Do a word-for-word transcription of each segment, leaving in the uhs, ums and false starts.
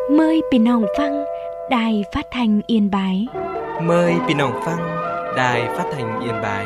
Mờiพี่น้องฟังđài phát thanh Yên Bái. Mời พี่น้องฟัง Đài Phát thanh Yên Bái.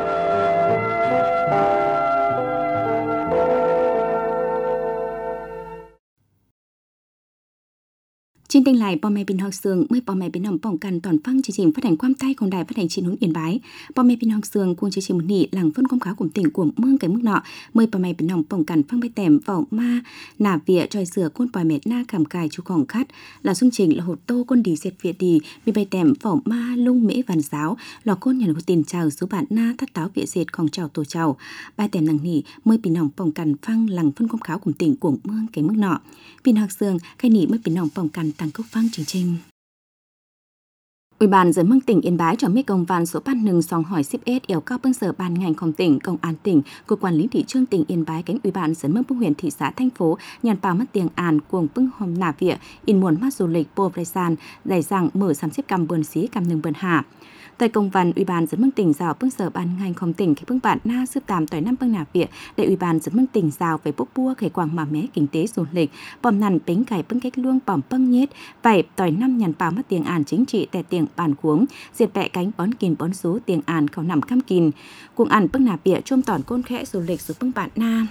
Trên kênh lại bò mẹ bình học sương mới bò mẹ bình hồng bỏng cần toàn phăng chương trình phát hành quam tayของđài phát hành chín hướng Yên Bái. Bò mẹ bình học sương cùng chương trình một nị làng phân công khá cùng tỉnh của mương cái mức nọ mới bò mẹ bình hồng bỏng cần phăng bay tèm vào ma nà vía tròi sửa côn bò mẹ na cảm cài chú khổng khát là xuân trình là hột tô côn đi diệt việt đi bị bay tèm vào ma lung mễ vàn giáo lò côn nhà hồ tiền chào số bạn na thắt táo việt diệt khổng chào tổ chào ba tèm nàng nị mới bình hồng bỏng cần phăng làng phân công khá cùng tỉnh của mương cái mức nọ bình học sương cái nị mới bình hồng bỏng cần tăng cốc phăng chương trình. Ủy ban dân mương tỉnh Yên Bái cho biết công văn số ban nừng song hỏi ship s yêu cầu bưng sở ban ngành không tỉnh công an tỉnh cục quản lý thị trường tỉnh Yên Bái cánh ủy ban dân mương bưng huyện thị xã thành phố nhàn bảo mất tiền an cuồng bưng hôm nà vỉa in muốn mắt du lịch po presan giải rằng mở sắm xếp cầm bươn xí cầm nừng bươn hạ. Tại công văn ủy ban dân mương tỉnh giao bưng sở ban ngành không tỉnh khi bưng bạn na sướp tạm tỏi năm bưng nà vỉa để ủy ban dân mương tỉnh giao về bốc bua khởi quảng mà mé kinh tế du lịch bom nằn bánh cải bưng cách luông bỏm bưng nhét vậy tỏi năm nhàn bảo mất tiền an chính trị tại tiền bàn cuống diệt bẹ cánh bón kìn bón số tiền an khẩu nằm cam kìn cùng ăn bưng nà vỉa chôm tỏi côn khẽ du lịch xuống bưng bạn na.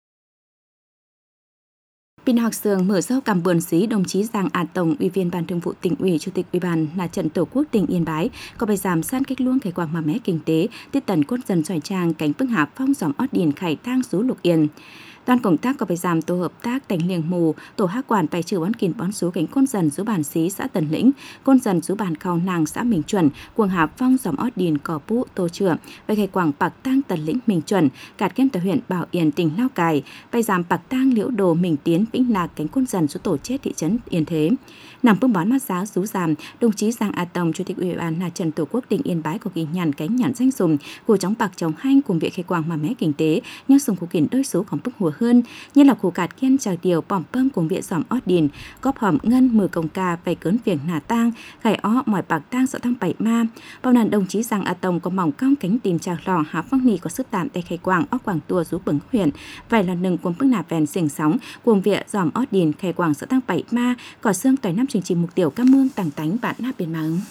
Bình học sương mở rau cầm bươn xí đồng chí Giang A Tổng, ủy viên ban thường vụ tỉnh ủy, chủ tịch ủy ban là trận tổ quốc tỉnh Yên Bái có bài giảm san cách luông khởi quảng mà mé kinh tế tiết tần quân dân xoài trang cánh bưng hạ phong dòm ót điền khải thang số lục yên. Đoàn công tác có bài giảm tổ hợp tác tành liềng mù tổ hát quản bài trừ bón kìn bón số cánh côn dần số bản xí xã Tần Lĩnh côn dần số bản khao nàng xã Minh Chuẩn cuồng hạ phong dòm ót điền cỏ pũ tô chửa bài khởi quảng bạc tang Tần Lĩnh Minh Chuẩn cạt kiêm tại huyện Bảo Yên tỉnh Lao Cai bài giảm bạc tang Liễu Đồ Minh Tiến Vĩnh Lạc cánh côn dần số tổ chết thị trấn Yên Thế. Nằm bưng bón mắt giáo rú giảm đồng chí Giang A Tổng, chủ tịch ủy ban là trận tổ quốc tỉnh Yên Bái có ghi nhận cánh nhãn danh sùng của chống bạc chống hanh cùng việc khởi quảng mà mé kinh tế nhưng sùng của kiển đôi số còn bức hùa hơn như là khu cạt kiên chào điều bỏm bơm cùng viện dòm ót điền góp hòm ngân mười công ca về cớn việc nà tang gài ó mỏi bạc tang sợ thăng bảy ma bao nàn đồng chí Giang A Tổng có mỏng cong cánh tìm chào lò há phong nì có sức tạm tại khai quảng óc quảng tua rú bứng huyện vài lần nừng cùng bức nà vèn xiềng sóng cùng viện dòm ót điền khai quảng sợ thăng bảy ma cỏ xương tỏi năm chương trình mục tiêu cam mương tàng tánh bạn na biển mà ứng.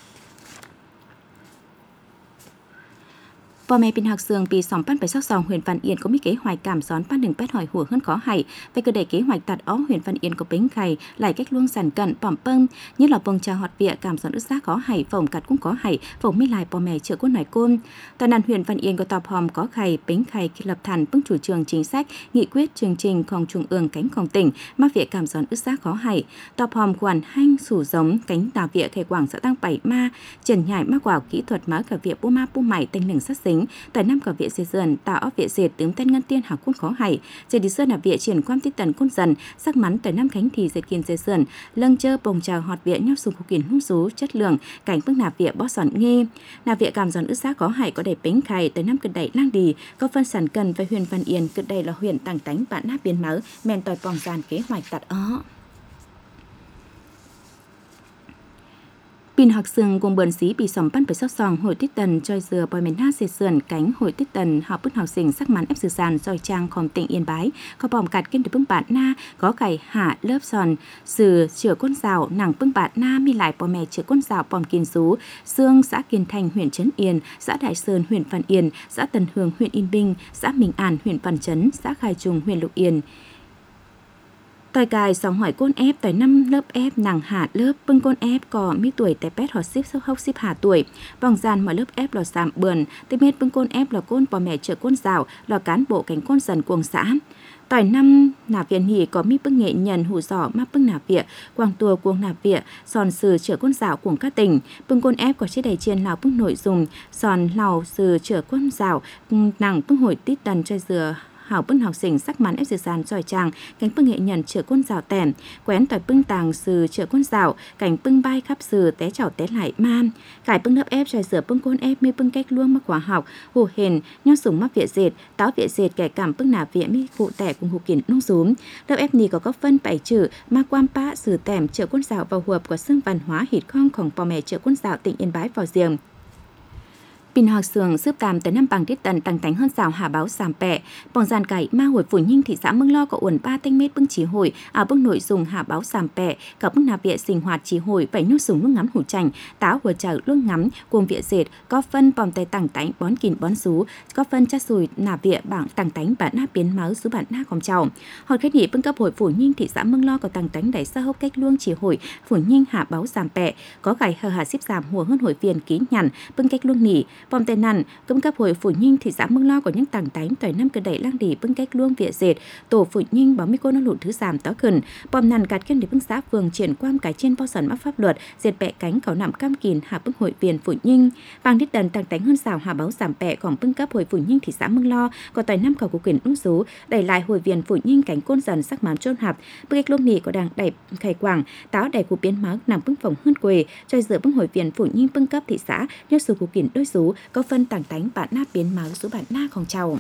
Bò mẹ bình học sương bị sòng pan phải sóc sòng huyện Văn Yên có mấy kế hoạch cảm xón pan đừng pét hỏi hùa hơn khó hay về cơ đề kế hoạch tạt ó huyện Văn Yên có bánh khày lại cách luông sản cận bỏm pơm như là bông trà họt vịa cảm xón ức giác khó hay phồng cắt cũng có hay phồng mi lại bò mẹ chữa quân nói côn toàn đàn huyện Văn Yên có tọp hòm có khày bánh khày lập thản bưng chủ trương chính sách nghị quyết chương trìnhของtrung ương cánhของtỉnh mắc vịa cảm xón ức giác khó hay tọp hòm quản hanh sủ giống cánh đào vịa khai quảng xã tăng bảy ma trần nhảy mắc quả kỹ thuật má cả vịa bô ma bô mày tên nừng sát xính tại năm cả viện diệt dần tạo viện diệt tướng tên ngân tiên hảo quân khó hay giờ đi sơn là viện triển quan tiết tần côn dần sắc mắn tại năm khánh thì diệt kiên diệt dần lâng chơ bồng trào họt viện nhóc sùng khu kiển hung số chất lượng cảnh bước nạp viện bó sòn nghi nạp viện cảm giòn ức giác khó hay có đầy bánh khày tại năm cực đẩy lang đi có phân sản cần về huyện Văn Yên cực đây là huyện tàng tánh bạn nắp biến máu men tòi bòng giàn kế hoạch tạt ó. Pin học sương cùng bờn xí bị sòng pan phải sóc sòng hội tiết tần trôi dừa bòi mền ha diệt sườn cánh hội tiết tần học bức học sinh sắc mắn ép sử sàn trôi trang khom tỉnh Yên Bái có bòm cạt kiên được bưng bạn na có cày hạ lớp sòn sừ chữa quân rào nàng bưng bạn na mi lại bò mẹ chữa quân rào bòm kiên sú xương xã Kiên Thành huyện Trấn Yên xã Đại Sơn huyện Văn Yên xã Tần Hương huyện Yên Bình xã Minh An huyện Văn Chấn xã Khai Trung huyện Lục Yên. Tòi cài sóng hỏi côn ép tòi năm lớp ép nàng hạ lớp bưng côn ép có mi tuổi tại pet hoặc ship sốc hốc ship hạ tuổi vòng gian mọi lớp ép lò giảm bườn tây mết bưng côn ép lò côn bò mẹ trợ côn rào lò cán bộ cánh côn dần cuồng xã tòi năm nạp viện hỉ có mi bưng nghệ nhân hủ giỏ map bưng nạp viện quang tua cuồng nạp viện sòn sừ trợ côn rào cuồng các tỉnh bưng côn ép có chiếc đầy chiên lào bưng nội dùng sòn lào sừ trợ côn rào nàng bưng hồi tít tần chơi dừa hảo bưng học sinh sắc mắn ép dừa sàn tròi tràng cánh bưng nghệ nhân chữa quân rào tẻm quén tỏi bưng tàng sừ chữa quân rào cảnh bưng bay khắp sừ té chảo té lại man cải bưng lớp ép tròi dừa bưng côn ép mi bưng cách luông mắc khóa học hù hền nho sủng mắc viện dệt táo viện dệt kẻ cảm bưng nà viện mi cụ tẻ cùng hù kiển nông rúm lớp ép nì có góc phân bảy chữ ma quan pa sừ tẻm chữa quân rào vào huệp của xương văn hóa hít khongของbò mẹ chữa quân rào tỉnh Yên Bái vào riêng. Pin học sường xếp tàm tới năm bằng tiết tần tăng tánh hơn xào hà báo giảm bẹ, bằng giàn cải ma hồi phủ nhinh thị xã Mương Lo có uẩn ba tênh mét bưng chỉ hồi, à bưng nội dùng hà báo giảm bẹ, cả bưng nạp viện sinh hoạt chỉ hồi bảy nút sùng nước ngắm hủ chành, táo vừa chở luôn ngắm, cùng viện dệt, có phân bòm tay tăng tánh bón kìn bón sú, có phân chát sùi nạp viện bảng tăng tánh bản na biến máu sú bản na còn chào. Hội kết nghị bưng cấp hội phủ nhinh thị xã Mương Lo có tăng tánh đẩy xa hốc cách luông chỉ hồi, phủ nhinh hà báo giảm bẹ, có gài hờ hà xếp giảm hùa hơn hội viên ký nhằn, bưng cách luông nỉ, bòm tay nằn công cấp hội phủ nhinh thị xã Mương Lo có những tảng tánh tỏi năm cơ đẩy lang đỉ bưng cách luông viện dệt tổ phủ nhinh bảo mi cô nó lụn thứ giảm tó khẩn bòm nằn cạt kiên để bưng xã phường triển quan cái trên bao sần mắc pháp luật dệt bẹ cánh cỏ nạm cam kìn hạ bưng hội viên phủ nhinh bằng đít đần tảng tánh hơn xào hà báo giảm bẹ còn bưng cấp hội phủ nhinh thị xã Mương Lo có tỏi năm khẩu của quyền ung số đẩy lại hội viên phủ nhinh cánh côn dần sắc mám trôn hạp bưng cách luông nỉ có đàng đẩy khải quảng táo đẩy của biến máu nằm bưng phòng hơn quề cho dựa bưng hội viên phủ nhinh bưng cấp thị xã nhớ số của quyền đôi số có phân tảng tánh bạn na biến máu số bạn na không chào.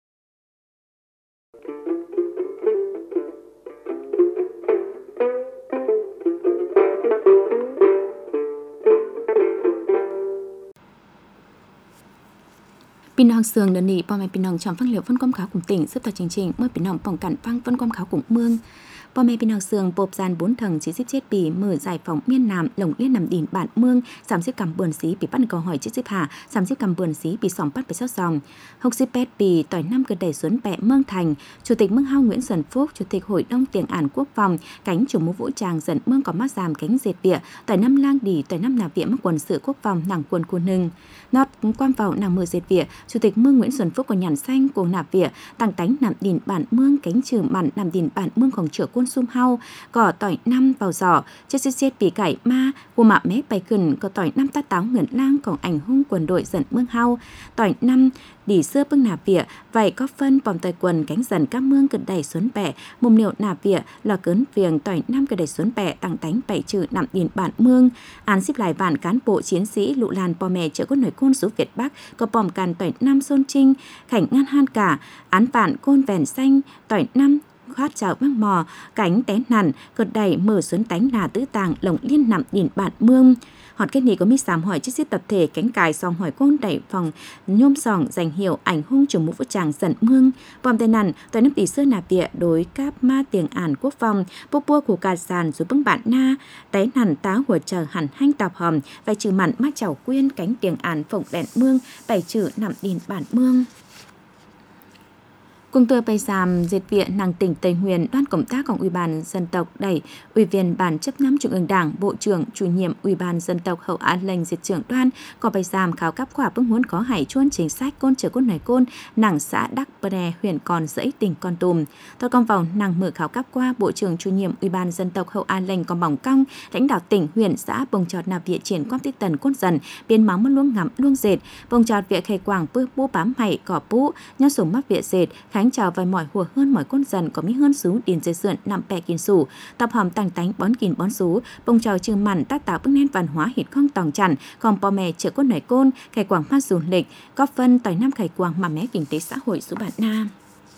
Pin hong sường đơn nỉ bò mẹ pin hong trong phân liệu phân công kháo cùng tỉnh xếp tại chương trình mới pin hong phòng cản phăng phân công kháo cùng mương bò mẹ pin hong sường bộp gian bốn thầng chỉ xếp chết bì mở giải phóng miên nam lồng liên nằm đỉnh bản mương giảm xếp cầm bườn xí bị bắt câu hỏi chết xếp hà giảm xếp cầm bườn xí bị sòng bắt bị sót dòng hốc xếp pet bì tỏi năm cơ đẩy xuống bẹ mương thành chủ tịch mương hao Nguyễn Xuân Phúc chủ tịch hội đông tiền ản quốc phòng cánh chủ mũ vũ trang dẫn mương có mát giảm cánh dệt bịa tỏi năm lang đỉ tỏi năm nạp viện mắc quần sự quốc phòng nàng quân cô nưng nót quan vào nàng mưa dệt bịa chủ tịch mương Nguyễn Xuân Phúc có nhàn xanh cùng nạp viện tăng tánh nằm đỉnh bản mương cánh trừ mặn nằm đỉnh bản mươngของchữa côn sum hao cỏ tỏi năm vào giỏ chết chết chết bị cải ma của mạ mé bay khẩn có tỏi năm tát táo ngẩn lang còn ảnh hung quần đội dẫn mương hao tỏi năm đỉ xưa bưng nạp vỉa vậy có phân bòm tỏi quần cánh dần các mương cực đẩy xuống bẻ mồm liệu nạp vỉa là cớn viềng tỏi năm cực đẩy xuống bẻ tăng tánh bảy trừ nằm đỉnh bản mương án xếp lại vạn cán bộ chiến sĩ lụ làn bò mè chợ cốt nổi côn số Việt Bắc có bòm càn tỏi năm xôn trinh khảnh ngăn han cả án vạn côn vèn xanh tỏi năm khoát chào băng mò cánh té nằn cột đẩy mở xuống tánh là tứ tàng lồng liên nằm đỉnh bản mương họt kết nghị có mi sám hỏi chiếc xếp tập thể cánh cài song hỏi côn đẩy phòng nhôm sòng giành hiệu ảnh hung chủ mũ vũ trang dần mương bom tay nằn tỏi nước tỷ xưa nạp địa đối cáp ma tiền ản quốc phòng bô bua của cà sàn rồi bưng bản na té nằn táo của chờ hẳn hanh tạp hòm vài trừ mặn mát chảo quyên cánh tiền ản phộng đèn mương bảy trừ nằm đỉnh bản mương cùng tờ bày giảm dệt viện nàng tỉnh Tây Nguyên đoàn công tácของỦy ban dân tộc đẩy Ủy viên ban chấp nắm Trung ương Đảng Bộ trưởng chủ nhiệm Ủy ban dân tộc Hậu An lệnh diệt trưởng đoàn có bày giảm khảo cấp quả bưng huấn có hải chuôn chính sách côn trở côn này côn nàng xã Đắc Bờ huyện Còn Dẫy tỉnh Kon Tum tôi con vào nàng mở khảo cấp qua Bộ trưởng chủ nhiệm Ủy ban dân tộc Hậu An lệnh còn bỏng cong lãnh đạo tỉnh huyện xã bồng trọt nạp viện triển quan tích tần côn dần biến máu mất luông ngắm luông dệt bồng trọt viện khề quảng bư bố bám mày cỏ bú nhau sủng mắc viện dệt khánh chào vài mỏi hùa hơn mỏi côn dần có mỹ hơn sú điền dây sườn nằm bè kín sủ tập hòm tàng tánh bón kín bón sú bông trào trừ mặn tác tạo bức nét văn hóa hít không tòng chặn còn bò mè chữa côn nảy côn khải quảng phát du lịch góp phân tỏi năm khải quảng mà mé kinh tế xã hội số bản nam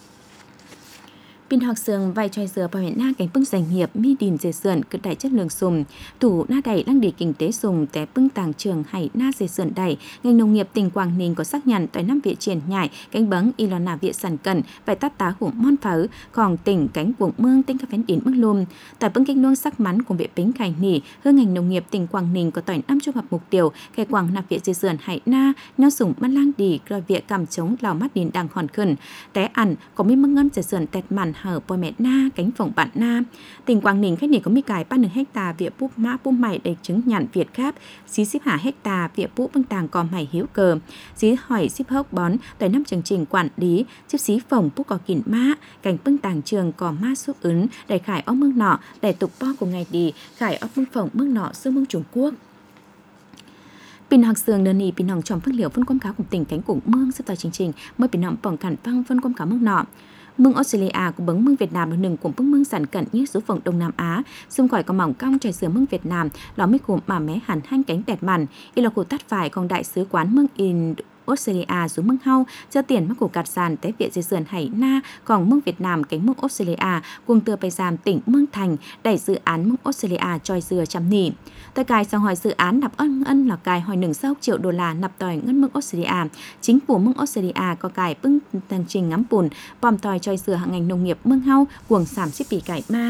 pin học sường vai trò dừa bảo huyện na cánh bưng doanh nghiệp mi đìn dệt sườn cực đại chất lượng sùng tủ na đẩy đang để kinh tế sùng té bưng tàng trường hay na dệt sườn đẩy ngành nông nghiệp tỉnh Quảng Ninh có xác nhận tại năm viện triển nhảy cánh bấng y là viện sản cẩn phải tát tá hủ mon phở còn tỉnh cánh quận mương tỉnh các phén đỉnh mức lùm tại bưng kinh luông sắc mắn cùng viện bính khải nỉ hương ngành nông nghiệp tỉnh Quảng Ninh có tỏi năm trung hợp mục tiêu khai quảng nạp viện dệt sườn hay na nhau sùng ban lang đỉ rồi viện cầm chống lào mắt đìn đang hòn khẩn té ẩn có mi mưng ngân dệt sườn tẹt màn hở bò mẹ na cánh phồng bạn na tỉnh Quảng Ninh khách này có mi cài ba nửa hecta viện búp mã búp mày đầy chứng nhận Việt Gáp xí xíp hạ hecta viện búp bưng tàng có mày hiếu cờ xí hỏi xíp hốc bón tới năm chương trình quản lý xíp xí phồng búp có kìn mã cánh bưng tàng trường có ma xúc ứng đầy khải óc mương nọ đầy tục bo của ngày đi khải óc mương phồng mương nọ xương mương Trung Quốc pin học sường đơn nỉ pin hồng trồng phân liệu phân quang cáo cùng tỉnh cánh cùng mương xếp tại chương trình mới pin hồng bỏng cản văng phân quang cáo mương nọ mương Australia của bấng mương Việt Nam là nừng cùng bấng mương sản cận như số phận Đông Nam Á xung khỏi có mỏng cong trải sửa mương Việt Nam lò mấy cụm mà mé hẳn hanh cánh tẹt màn y là của tắt phải còn đại sứ quán mương in ออสเตรเลียสู่เมืองเฮาเจอเตียนมะกูกัดสานแต่เปียเสือนไหหน้าของเมืองเวียดนามแก่งเมืองออสเตรเลียกุงเตือไปสามtỉnhเมืองthànhได้dự ánเมืองออสเตรเลียจอยเสือจำหนีแต่กายสังหอยdự ánนับเอิ้นเอิ้นหลักกายหอยหนึ่งเศร้าtriệu đô laนับต่อยเงินเมืองออสเตรเลียchính phủเมืองออสเตรเลียก็กายปึ้งตังจริงngắmปุ่นปอมต่อยจอยเสือhàng ngành nông nghiệpเมืองเฮากวงสามสิบปีไก่มา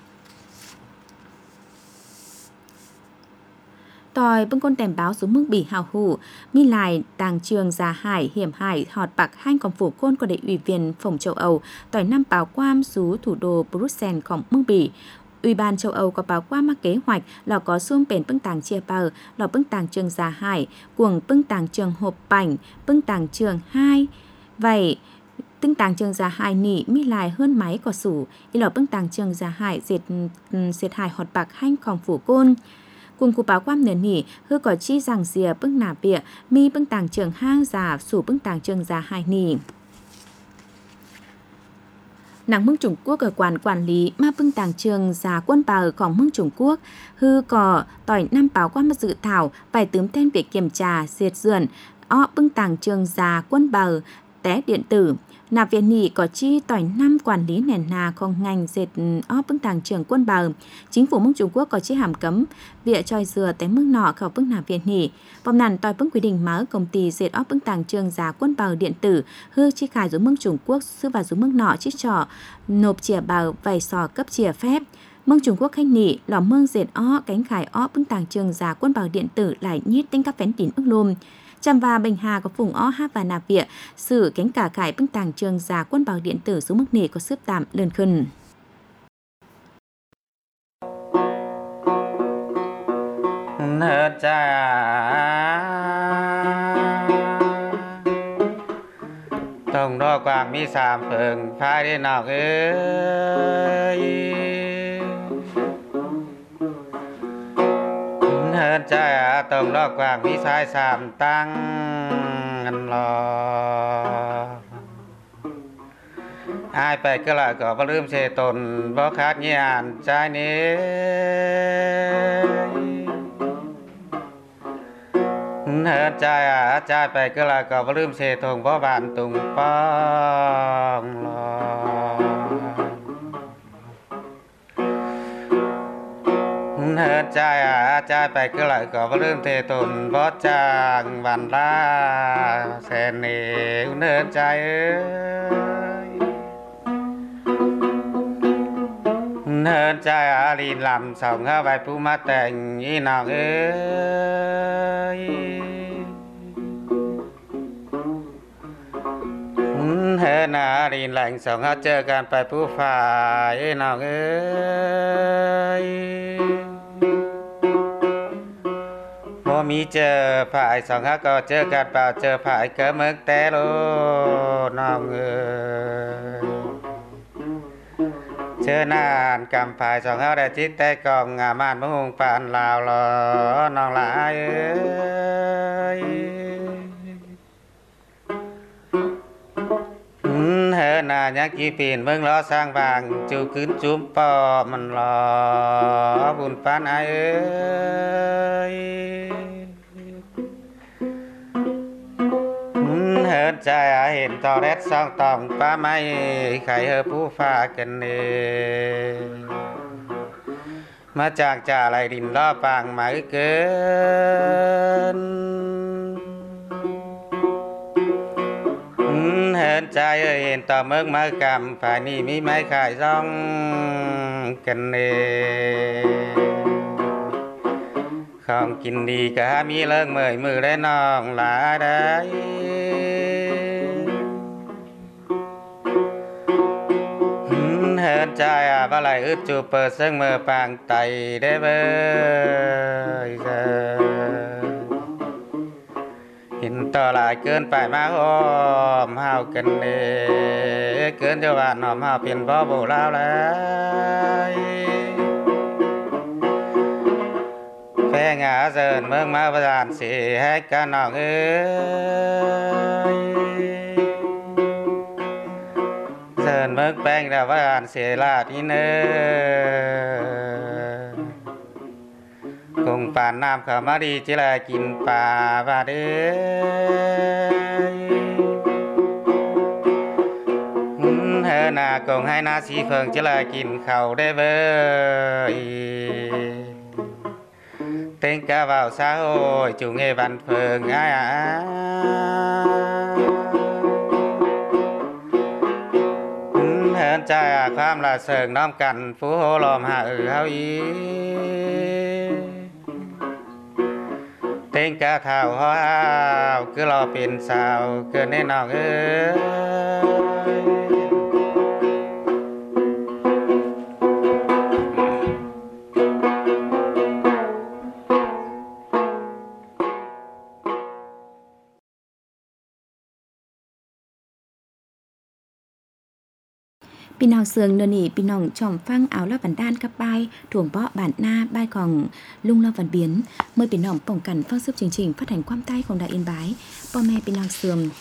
ตอยเปิ้งก้นแต้มbáo xuống mức bỉ hào hủ mi lại tàng trường già hải hiểm hải họt bạc hai còn phủ côn của đại ủy viên phòng châu Âu tỏi năm báo quam xuống thủ đô Bruxellesของเมืองบỉ Ủy ban châu Âu có báo qua kế hoạch là có xuông bền bưng tàng chia bờ là bưng tàng trường già hải cuồng bưng tàng trường hộp bảnh bưng tàng trường hai vậy bưng tàng trường già hải nỉ mi lại hơn máy có sủ ý là bưng tàng trường già hải diệt diệt hải họt bạc hai còn phủ côn cùng cụ báo quan nền nỉ hư có chi rằng dìa bưng nả bịa mi bưng tàng trường hang già sủ bưng tàng trường già hải nỉ nàng mương Trung Quốc ở quản quản lý ma bưng tàng trường già quân bàoของmương Trung Quốc hư có tỏi năm báo quan dự thảo bài tướm tên việc kiểm tra diệt dườn o bưng tàng trường già quân bào té điện tử nạp viện nỉ có chi tỏi năm quản lý nền nàของngành dệt o bưng tàng trường quân bào chính phủ mương Trung Quốc có chi hàm cấm việc choi dừa té mương nọ khẩu bưng nạp viện nỉ vòng nàn tỏi bưng quy định mở công ty dệt o bưng tàng trường già quân bào điện tử hư chi khải dưới mương Trung Quốc sư vào dưới mương nọ chi trò nộp chìa bào vầy sò cấp chìa phép mương Trung Quốc khanh nỉ lò mương dệt o cánh khải o bưng tàng trường già quân bào điện tử lại nhít tinh các phén tín ức lùm Chăm và Bình Hà có phùng ó hát và nạp vịa sử cánh cả khải bưng tàng trường già quân bào điện tử xuống mức nề có xếp tạm lơn khân. Hết cha tổng đo quảng mi sàm phường phai đi nào ơi hơn cha tổng đo quảng mi sai sàm tăng ngân lò aiไปก็ละก็บ่ลืมเสตนบ่ขาดเงียนใจนี้เฮิดใจอ่ะใจไปก็ละก็บ่ลืมเสทงบ่บานตุงป้องลอเฮิดใจอ่ะใจไปก็ละก็บ่ลืมเทตนบ่จางวันลาแสนนี่เฮิดใจเอ้ยเฮิดใจอ่ะลีนลำส่งเข้าไปผู้มาแต่งอีน้องเอ้ยเฮิดน่ะลีนแหล่งส่งเข้าเจอกันไปผู้ฝ่ายอีน้องเอ้ยบ่มีเจอฝ่ายสองเข้าก็เจอกันเปล่าเจอฝ่ายเกิดเมืองแต่โลน้องเอ้ยเชิญนานกำภายสองเฮาได้จิตแต่กองงามานมงปานลาวลอน้องหลายเอ้ยเฮนายักกี่ปีนเบิ่งล้อสร้างบางจูขึ้นจุ้มปอมันรอบุญปานไอเอ้ยเฮิดใจเห็นตอแรดซองตองป้าไม่ไข่เฮอผู้ฟ้ากันเองมาจากจ่าไหลดินล่อปางมาเกินเฮิดใจเห็นต่อเมืองมากำฝ่ายนี้มีไม้ขายซ่องกันเองของกินดีก็มีเลิกเมื่อยมือได้น้องหลาได้เฮิดใจอ่ะบ่ไหลอึดจูเปิดซึ่งมือปางไตได้เบ้ยเห็นต่อหลายเกินไปมาหอมเฮากันเด้เกินจะหวานหอมเฮาเป็นบ่โบลาวแล้วแพงอาเซินเมืองมาประสานสิให้กันน้องเอ้ยเซินเมืองแป้งดาวประสานเสียลาที่เนื้อกงปานน้ำข้าวมาดีจิลากินป่าบาเด้อหน้ากงให้หน้าสีเฟิงจะลากินข้าวได้เบยเต็งกะว่าวสาวโอยจุงเอวันเฟิงอ้ายอ้ายเฮินใจความละเสิงน้อมกันฟูโหลอมหาเออเฮาอีเต็งกะเท่าเฮาคือรอเป็นสาวเกินแน่นอนเอ้ยพี่น้องเสืองเดนี่พี่น้องชมฟังเอาละบันดาลกับใบถ่วงเปาะบานหน้าใบของลุงละวันเบียนเมื่อพี่น้องป้องกันฟังซึบจริงๆพัฒนความใต้ของดาอินบายพ่อแม่พี่น้องเสือม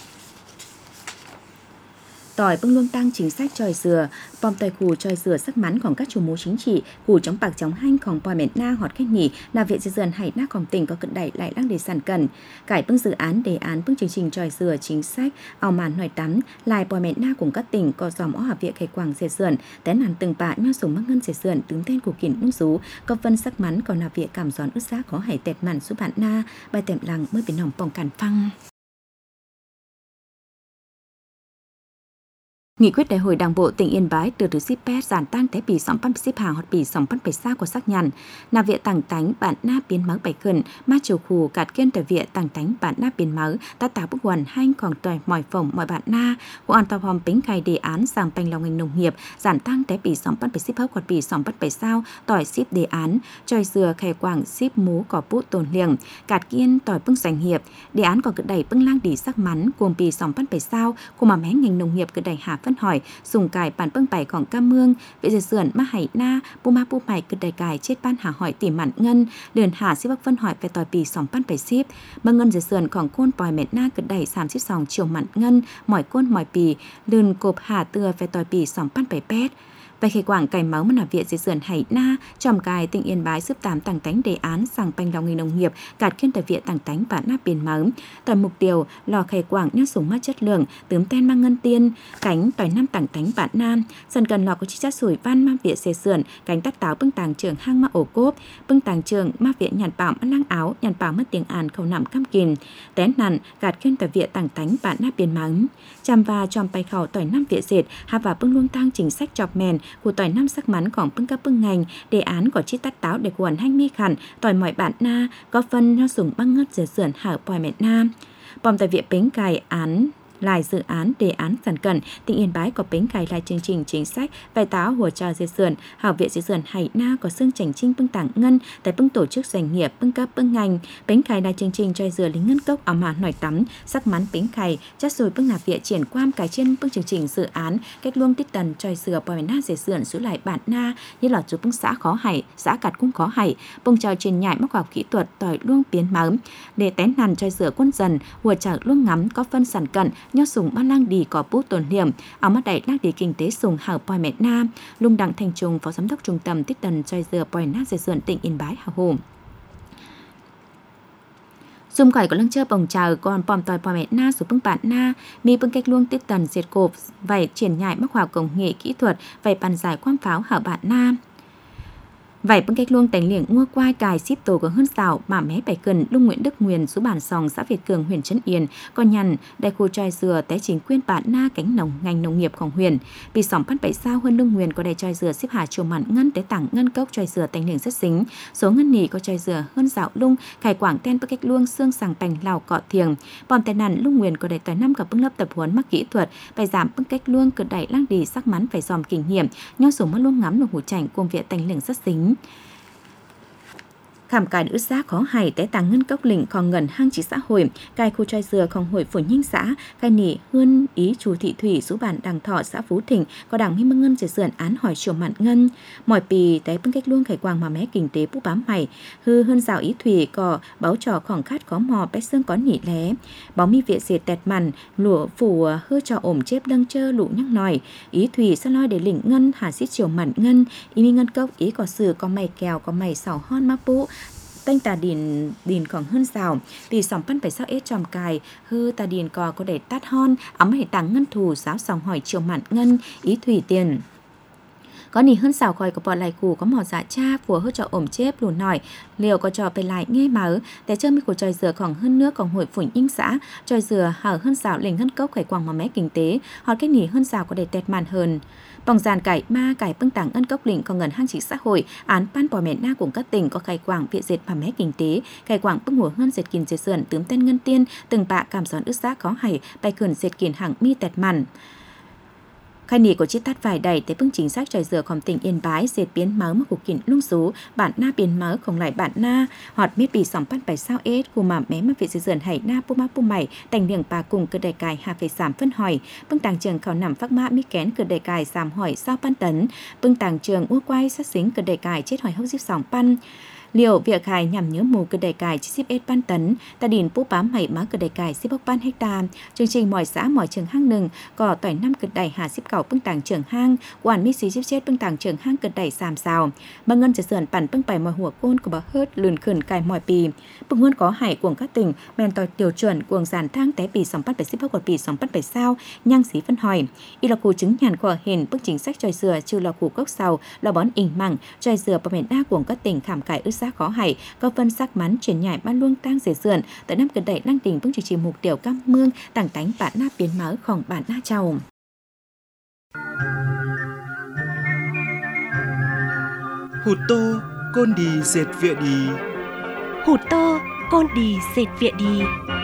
ต่อยเพิ่งluông tăng chính sách tròi dừa, bom tòi khủ tròi dừa sắc mắnของcác chủ mưu chính trị, khủ chống bạc chống hanhของปอยmệt na họt khách nhỉ, là viện di dần hay naของtỉnh có cận đẩy lại đang để sản cần, cải พิ่งdự án đề án พิ่งchương trình tròi dừa chính sách, ao màn hỏi tắm, lại poi mệt na cùng các tỉnh có dòm ó hợp viện khai quảng dệt dườn, tén hàn từng bạ nho sùng mắc ngân dệt dườn tướng tên của kiển nung rú, có vân sắc mắn còn là viện cảm giòn ướt giá có hải tẹt màn giúp bạn na, bài tẹm lằng mới bị nòng bỏng cản phăng. Nghị quyết đại hội Đảng bộ tỉnh Yên Bái từ từ xếp pet giản tăng tớiปีสองพันสิบห้าhoặcปีสองพันสิบsáu của xác nhận là viện tàng tánh bản na biến máu bảy khẩn ma chiều khù cạt kiên tại viện tàng tánh bản na biến máu ta tạo bức hoàn hanh còn tòi mọi phòng mọi bản na của an tàu hòm tính khai đề án giảm bành lòng ngành nông nghiệp giản tăng tớiปีสองพันสิบหกhoặcปีสองพันสิบเก้าtỏi ship đề án tròi dừa khai quảng ship mú cỏ bút tồn liềng cạt kiên tỏi bưng doanh nghiệp đề án còn cực đẩy bưng lang đi sắc mắn cùngปีสองพันสิบเก้าcủa mà mé ngành nông nghiệp cực đẩy hạ phân hỏi dùng cải bản bưng bảyของcam mương vệ dệt sườn ma hải na pu ma pu mày cực đẩy cải chết ban hạ hỏi tỉ mặn ngân liền hạ xếp bắc phân hỏi về tỏiปีสองพันสิบสิบmà ngân dệt sườnของcôn pòi mệt na cực đẩyสามสิบสองchiều mặn ngân mỏi côn mỏiปีliền cộp hạ tưa về tỏiปีสองพันสิบแปดไปkhai quảng cải máu mà là viện dệt sườn hải na tròm cài tỉnh Yên Bái giúp tám tàng tánh đề án sang bành lòng ngành nông nghiệp cạt kiên tại viện tàng tánh bản na biến máu toàn mục tiêu lò khai quảng nhớ súng mắt chất lượng tướm ten mang ngân tiên cánh tỏi năm tàng tánh bản nam dần cần lò có chi chát sủi văn mang viện dệt sườn cánh tắt táo bưng tàng trường hang ma ổ cốp bưng tàng trường ma viện nhàn bảo mất lang áo nhàn bảo mất tiếng an khẩu nằm cam kìn tén nặn cạt kiên tại viện tàng tánh bản na biến máu chăm và tròm bay khẩu tỏi năm viện dệt hà và bưng luông tăng chính sách chọc mèn của tỏi năm sắc mắnของbưng các bưng ngành đề án có chi tắt táo để quần hanh mi khẩn tỏi mọi bạn na có phân nho sủng băng ngất dệt sườn hở pòi mệt na bom tại viện bến cài án lại dự án đề án sản cần tỉnh Yên Bái có bến cài lại chương trình chính sách vài táo hỗ trợ dệt sườn hảo viện dệt sườn hải na có xương chảnh trinh bưng tảng ngân tại bưng tổ chức doanh nghiệp bưng cấp bưng ngành bến cài lại chương trình trôi dừa lính ngân cốc ở màn nổi tắm sắc mắn bến cài chát rồi bưng nạp viện triển quan cài trên bưng chương trình dự án cách luông tích tần trôi dừa bòi na dệt sườn giữ lại bản na như là giúp bưng xã khó hải xã cạt cũng khó hải bưng trò truyền nhại mắc học kỹ thuật tỏi luông biến máu để tén nằn trôi dừa quân dần hùa chợ luông ngắm có phân sản cận nho sùng ban lang đi có bút tồn điểm áo mắt đẩy lang đi kinh tế sùng hảo pòi mệt na lung đặng thành trung phó giám đốc trung tâm tích tần trôi dừa pòi na dệt sườn tỉnh Yên Bái hào hùng dùng cải có lăng chơi bồng trào còn pòm tòi pòi mệt na số bưng bản na mi bưng cách luông tích tần dệt cộp vải triển nhại mắc khoa công nghệ kỹ thuật vải bàn giải quang pháo hảo bản na vậy bưng cách luông tánh liệng ngua quai cài ship tổ có hơn xào mà mé bảy cần lung Nguyễn Đức Nguyên số bản sòng xã Việt Cường huyện Trấn Yên còn nhằn đại khu tròi dừa té chính quyền bản na cánh nông ngành nông nghiệpของhuyệnปีสองพันสิบsao hơn lung Nguyên có đại tròi dừa xếp hạ chiều mặn ngân tới tảng ngân cốc tròi dừa tánh liệng rất dính số ngân nỉ có tròi dừa hơn dạo lung khải quảng ten bưng cách luông xương sàng bành lào cọ thiềng bom tai nạn lung Nguyên có đại tỏi năm gặp bưng lớp tập huấn mắc kỹ thuật phải giảm bưng cách luông cực đẩy lang đi sắc mắn phải dòm kinh nghiệm nho sủng mất luông ngắm lục hủ chảnh cùng viện tánh liệng rất dính khảm cài nữ xã khó hải té tàng ngân cốc lĩnh còn ngần hang chỉ xã hội cài khu tròi dừaของhội phổ nhanh xã cài nỉ hơn ý chủ thị thủy số bản đằng thọ xã Phú Thịnh có đảng mi mưng ngân dệt sườn án hỏi chiều mặn ngân mỏi pì té bưng cách luông khải quang mà mé kinh tế bú bám mày hư hơn dạo ý thủy có báo trò khoảng khát có mò bé xương có nỉ lé báo mi viện dệt tẹt mặn lụa phủ hư trò ổm chép lăng chơ lụ nhắc nòi ý thủy sa loi để lĩnh ngân hà xít chiều mặn ngân ý mi ngân cốc ý có sử có mày kèo có mày sào hon ma pu tên tà điền điền còn hơn rào vì sòng pan phải sao ết tròm cài hư tà điền cò có để tát hon ấm hệ tàng ngân thù giáo sòng hỏi chiều mạn ngân ý thủy tiền có nỉ hơn xào khỏi có bọn lại củ có mỏ dạ cha phùa hơ cho ổm chép lùn nổi liều có tròไปlại nghe mởแต่เชื่อมีcủa tròi dừa còn hơn nước còn hội phủi inhxã xã tròi dừa hở hơn xào lệnh hơn cốc khải quảng mà mé kinh tế họ cách nỉ hơn xào có để tẹt màn hơn bằng dàn cải ma cải bưng tảng ân cốc lĩnh còn ngần hang chỉ xã hội án pan bò mẹ na cùng các tỉnh có khải quảng viện dệt mà mé kinh tế khải quảng bưng hùa hơn dệt kìn dệt sườn tướng tên ngân tiên từng bạ cảm gión ức giá có hay bài cường dệt kìn hàng mi tẹt màn khai nỉ của chiếc tát vải đầy tới bưng chính sách tròi dừaของtỉnh Yên Bái dệt biến máu mà của kỉnh lung số bản na biến máu không lại bản na họt biết bị sòng pan bảy sao ết của mà mé mà việc dần hay na pu ma pu mày thành đường bà cùng cơ đại cài hà phải giảm phân hỏi bưng tàng trường khảo nằm phát mã mi kén cơ đại cài giảm hỏi sao pan tấn bưng tàng trường ua quay sát xính cơ đại cài chết hỏi hốc díp sòng pan liều việc hài nhằm nhớ mù cơ đại cài chỉ ship ết ban tấn ta điền pú bám mày má cơ đại cài ship bốc ban hecta chương trình mọi xã mọi trường hang nừng cỏ tỏi năm cơ đại hà ship cầu bưng tàng trường hang quản mi xí ship chết bưng tàng trường hang cơ đại sàm xào mà ngânจะเสื่อนปั่นbưng bảy mọiหัวcôn của bà hớt lườn khẩn cài mọi pì bưng hơn có hải cuồng các tỉnh men tỏi tiểu chuẩn cuồng giàn thang té pì sòng bắt bảy ship bốc của pì sòng bắt bảy sao nhang xí phân hỏi y là cụ chứng nhàn quả hiền bức chính sách tròi dừa trừ là cụ cốc sầu là bón ỉnh mẳng tròi dừa và miền đa cuồng các tỉnh khảm cải ức giá khó hải có phân sắc mắn chuyển nhảy ban luông tang dễ sườn tại năm gần đây đang đỉnh bưng chỉ chỉ mục tiểu cam mương tảng tánh bản na biến máuของbản na trầu hụt tô côn đi dệt viện đi hụt tô côn đi dệt viện đi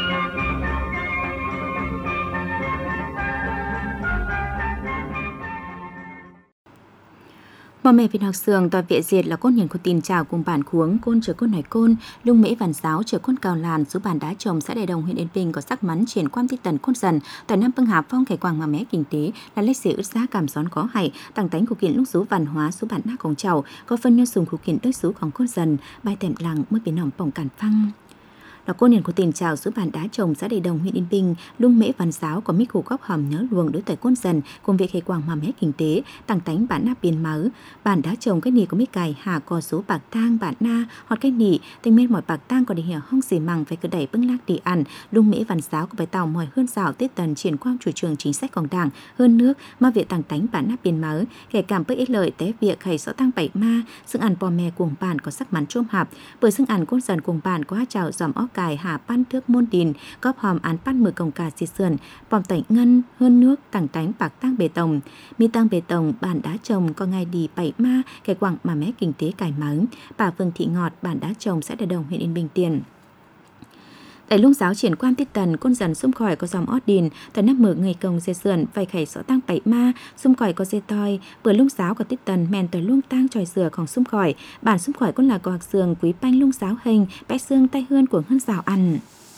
Bà mẹ Việt học sường tòa viện diệt là côn hiền của tin chào cùng bản khuống côn chờ côn hỏi côn lung mễ vàn giáo chờ côn cào làn số bản đá trồng xã Đại Đồng huyện Yên Bình có sắc mắn triển quan tích tần côn dần tại năm bưng hạp phong khải quảng mà mé kinh tế là lấy xế ướt giá cảm gión có hại tăng tánh của kiện lúc số văn hóa số bản naของchầu có phân nhân sùng của kiện đối sốของcôn dần bài tèm làng mới biến nòng bỏng cản phăng là cô niên của tiền chào số bản đá trồng xã Đại Đồng huyện Yên Bình lung mễ văn giáo có mít khủ góc hòm nhớ luồng đối tại côn dần cùng việc khai quảng mà mé kinh tế tăng tánh bản na biến máu bản đá trồng cái nỉ có mít cài hà có số bạc tang bản na hoặc cái nỉ tình men mọi bạc tang có để hiểu hong xì măng phải cứ đẩy bưng lác đi ăn lung mễ văn giáo có phải tàu mỏi hơn rào tiết tần triển quan chủ trương chính sáchของđảng hơn nước mà việc tăng tánh bản na biến máu kể cảm bức ít lợi té việc khai rõ tăng bảy ma xương ăn bò mè cuồng bản có sắc mắn trôm hạp bởi xương ăn côn dần cuồng bản có hát chào dòm óc cài hà pan thước môn đìn góp hòm án pan mười cồng cà xì sườn bòm tẩy ngân hơn nước tảng tánh bạc tang bê tông mi tang bê tông bản đá trồng có ngày đi bảy ma kẻ quảng mà mé kinh tế cải mắng bà Vương Thị Ngọt bản đá trồng xã Đại Đồng huyện Yên Bình tiền tại lung giáo triển quan tiết tần côn dần xung khỏi có dòng ót đìn tại năm mở ngày công dê sườn vài khải rõ tăng bảy ma xung khỏi có dê toi bữa lung giáo có tiết tần men tới lung tang tròi dừaของxung khỏi bản xung khỏi cũng là có hạc sườn quý banh lung giáo hình bẽ xương tay hơn của hơn rào ăn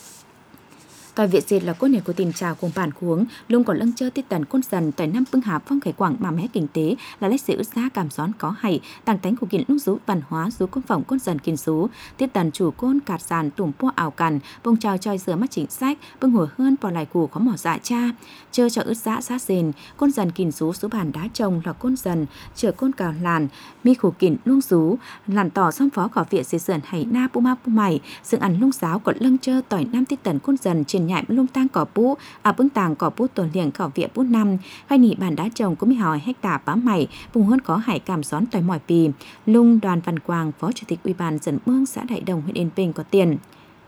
tòa viện diệt là côn hiền của tiền trào cùng bản khuống lung còn lăng chơi tiết tần côn dần tại năm bưng hạp phong khải quảng mà mé kinh tế là lấy sự giá cảm gión có hay tăng tánh của kiện lúc rú văn hóa rú công phòng côn dần kiên rú tiết tần chủ côn cạt sàn tủm pua ảo cằn bông trào choi dừa mắt chính sách bưng hùa hơn vào lại củ có mỏ dạ cha chơi cho ướt dã sát rền côn dần kiên rú số bản đá trồng là côn dần chờ côn cào làn mi khủ kiền lung rú làn tỏ song phó cỏ viện dê sườn hay na pu ma pu mày dựng ăn lung giáo còn lăng chơi tỏi năm tiết tần côn dần trên nhại lung tang cỏ bú à bưng tàng cỏ bú tổn liệng cỏ viện bú năm khai nỉ bản đá trồng cũng bị hỏi hecta bám mày vùng hơn có hải cảm gión tỏi mỏi pì lung Đoàn Văn Quang phó chủ tịch ủy ban dân mương xã Đại Đồng huyện Yên Bình có tiền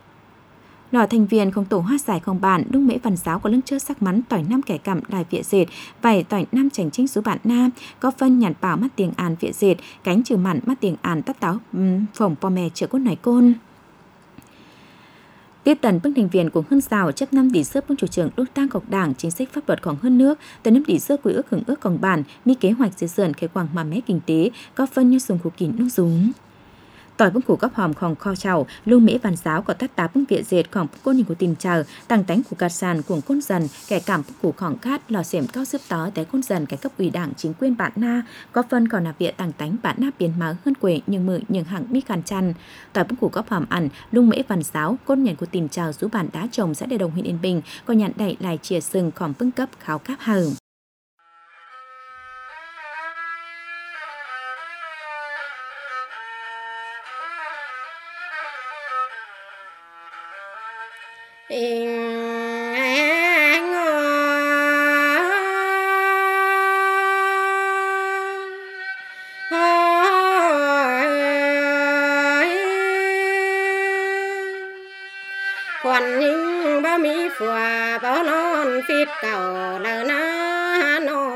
lò thành viên không tổ hoa giải không bản lung mễ văn giáo có lưng chơ sắc mắn tỏi năm kẻ cảm đài viện dệt vài tỏi năm chảnh chính số bản nam có phân nhàn bảo mắt tiếng an viện dệt cánh trừ mặn mắt tiếng an tắt táo phồng po mè chữa cốt nải côn tiết tần bưng thành viên của hơn rào chấp năm tỷ sước bưng chủ trương đốt tang cọc đảng chính sách pháp luậtของhơn nước từ năm tỷ sước quỹ ước hưởng ướcของbản mi kế hoạch dây sườn khai quảng mà mé kinh tế có phân như sùng khủ kín nung dùng tỏi bưng củ gấp hòmของkho chảo lung mễ văn giáo có tắt tá bưng viện dệtของcôn hình của tìm chờ tăng tánh của cạt sàn của côn dần kẻ cảm bưng củของcát lò xẻm cao xếp tó té côn dần cái cấp ủy đảng chính quyền bản na có phân còn là viện tăng tánh bản na biến máu hơn quệ nhưng mự nhưng hạng mi khàn chăn tỏi bưng củ gấp hòm ăn lung mễ văn giáo côn nhận của tìm chờ rú bản đá trồng xã Đại Đồng huyện Yên Bình có nhận đẩy lại chìa sừngของbưng cấp kháo cáp hờ phùa bao non phít cầu lờ na nô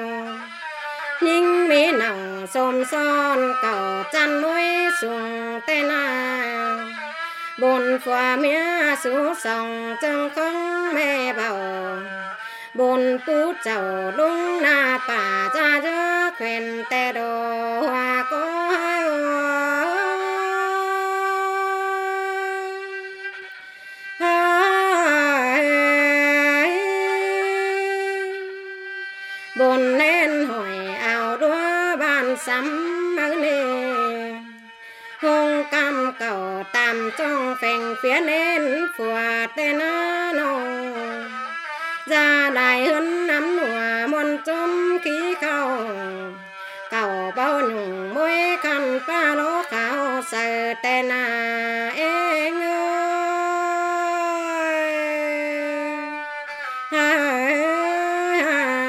nhưng mi nào xôm son cầu chăn mũi xuống tên nào bồn phùa mía sú sòng chân không mê bầu bồn phú chầu đúng na bà cha chớ khuyên tê đồ hoa có hai bồn nên hỏi ảo đua bàn sắm mơ nê hông cam cầu tam trong phèn phía nên phùa tên nô ra đại hơn nắm nùa muôn chôm khí khâu cầu bao nhung môi khăn pa lỗ khao sợ tên à em ơi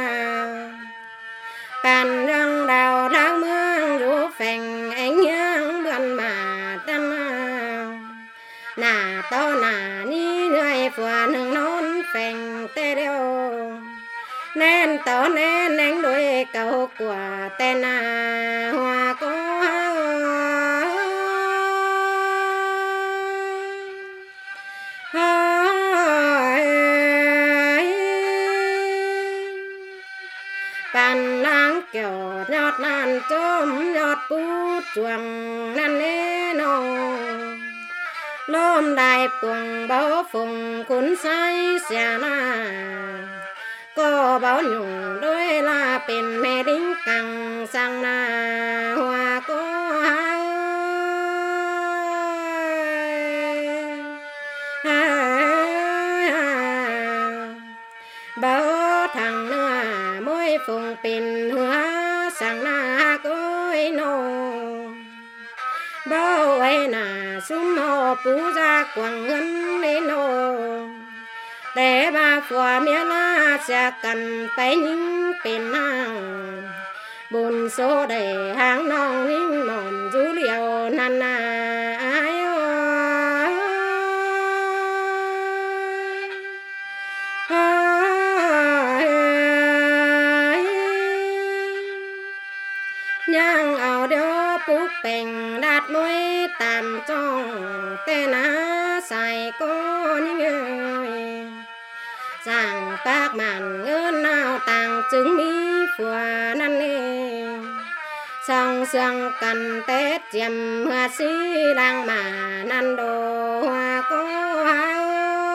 bàn răng đào tháng mương rủ phèn ánh nhang bận mà tâm nà to nà ni người phùa nương nón phèn tê đeo nên to nên anh đuôi cầu của tên à hoa có bàn lang kiểu nhọt nan chôm nhọt bút chuồng nan nê nô lôm đại cuồng báo phùng cuốn say xà na có báo nhung đôi là bên mẹ đính căng sang na hoa có báo thằng nữa môi phùng pin hoa sang na cối nô bao ấy là sum hồ phú ra quảng ngân lên nô để ba phùa mía la sẽ cần phải những pin năng bùn số để hàng nong những mỏm rú liều nan na ai nhang ảo đeo bút bèn đạt mũi tạm trong tên á xài có những người rằng các màn ngân nào tàng chứng mỹ phùa năn nê song sương cần tết chiêm hoa sĩ đang mà năn đồ hoa có hoa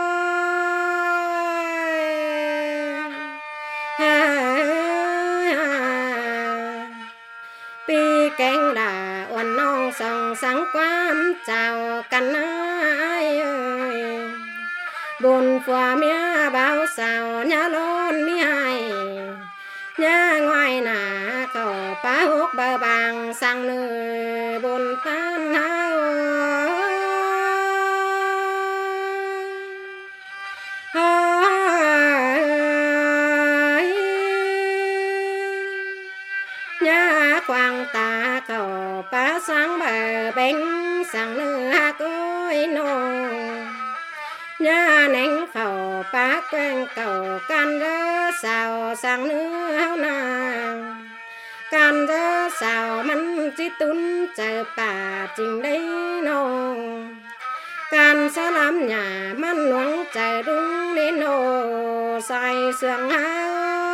pi cánh đà uốn non song sáng quám chào căn ai ơi bồn phùa mía báo sao nhá lôn mi hai nhá ngoài nà cầu phá hút bờ bằng sang nơi bồn tan hao nhá quang ta cầu phá sáng bờ bên sang nơi cối nô nhá nén khẩu phá quen cầu can rơ sao sang nước hao nàng can rơ sao mắn chỉ tún chờ bà trình đây nô can sa làm nhà mắn nuông chờ đúng đến nô say sương hao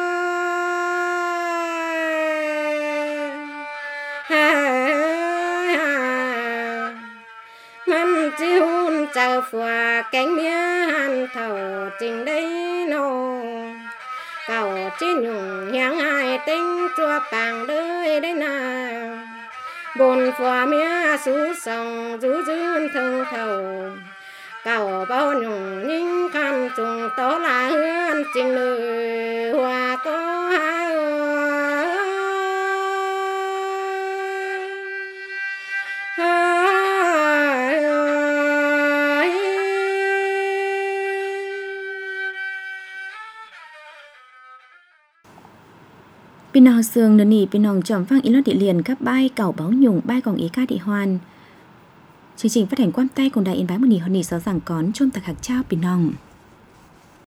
mắn chỉ hôn chờ phùa cánh mía hàn thầu trình đây nô cầu chỉ nhung nhang hai tính chua bàng đời đây nào bồn phùa mía sú sòng rú dươn thương thầu cầu bao nhung những khăn trùng tố là hương trình lười hoa có hai Pin nào sương nửa nỉ pin nòng chậm phang ý lót địa liền các bay cầu báo nhung bay còn ý ca địa hoàn chương trình phát hành quam tay cùng đài Yên Bái một nỉ hơn nỉ sáu giảng cón chôm tạc hạc trao pin nòng